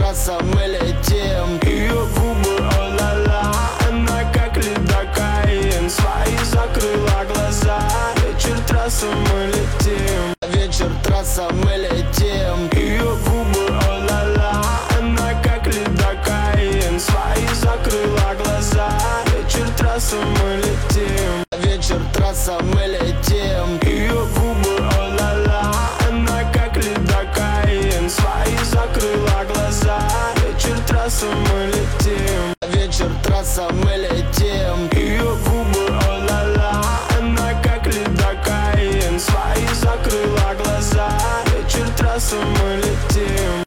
трасса, мы летим. Ее губы, о-ла-ла, она как лидокаин. Свои закрыла глаза, вечер трасса, мы летим. Вечер трасса, мы летим. Ее губы, о-ла-ла, она как лидокаин. Свои закрыла глаза, вечер трасса, мы летим. Вечер трасса, мы летим.